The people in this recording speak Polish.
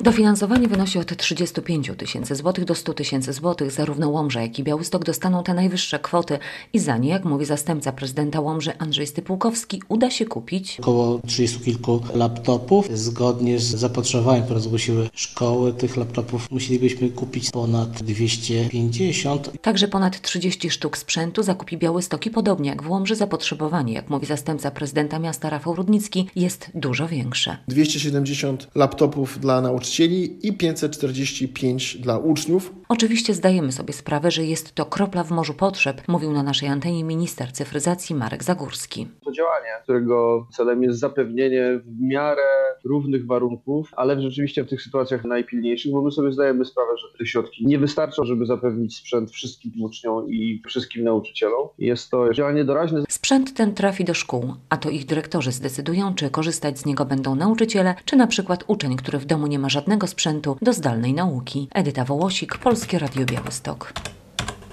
Dofinansowanie wynosi od 35 000 złotych do 100 000 złotych. Zarówno Łomża, jak i Białystok dostaną te najwyższe kwoty i za nie, jak mówi zastępca prezydenta Łomży Andrzej Stypułkowski, uda się kupić około 30 kilku laptopów. Zgodnie z zapotrzebowaniem, które zgłosiły szkoły, tych laptopów musielibyśmy kupić ponad 250. Także ponad 30 sztuk sprzętu zakupi Białystok i podobnie jak w Łomży zapotrzebowanie, jak mówi zastępca prezydenta miasta Rafał Rudnicki, jest dużo większe. 270 laptopów dla nauczycieli i 545 dla uczniów. Oczywiście zdajemy sobie sprawę, że jest to kropla w morzu potrzeb, mówił na naszej antenie minister cyfryzacji Marek Zagórski. To działanie, którego celem jest zapewnienie w miarę równych warunków, ale rzeczywiście w tych sytuacjach najpilniejszych, bo my sobie zdajemy sprawę, że te środki nie wystarczą, żeby zapewnić sprzęt wszystkim uczniom i wszystkim nauczycielom. Jest to działanie doraźne. Sprzęt ten trafi do szkół, a to ich dyrektorzy zdecydują, czy korzystać z niego będą nauczyciele, czy na przykład uczeń, który w domu nie ma żadnego sprzętu do zdalnej nauki. Edyta Wołosik, Polskie Radio Białystok.